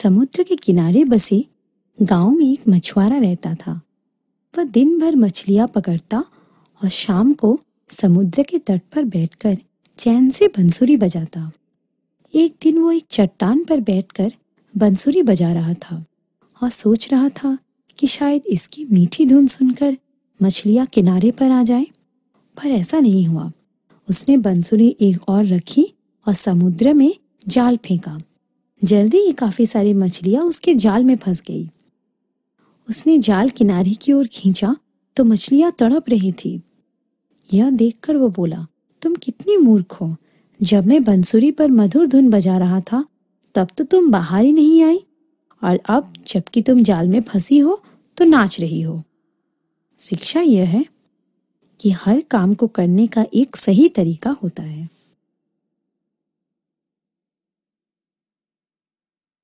समुद्र के किनारे बसे गांव में एक मछुआरा रहता था। वह दिन भर मछलियां पकड़ता और शाम को समुद्र के तट पर बैठकर चैन से बंसुरी बजाता। एक दिन वो एक चट्टान पर बैठकर बंसुरी बजा रहा था और सोच रहा था कि शायद इसकी मीठी धुन सुनकर मछलियां किनारे पर आ जाएं, पर ऐसा नहीं हुआ। उसने बंसुरी एक और रखी और समुद्र में जाल फेंका। जल्दी ही काफी सारी मछलियां उसके जाल में फंस गई। उसने जाल किनारे की ओर खींचा तो मछलियां तड़प रही थी। यह देखकर वो बोला, तुम कितनी मूर्ख हो। जब मैं बंसुरी पर मधुर धुन बजा रहा था तब तो तुम बाहर ही नहीं आई, और अब जबकि तुम जाल में फंसी हो तो नाच रही हो। शिक्षा यह है कि हर काम को करने का एक सही तरीका होता है।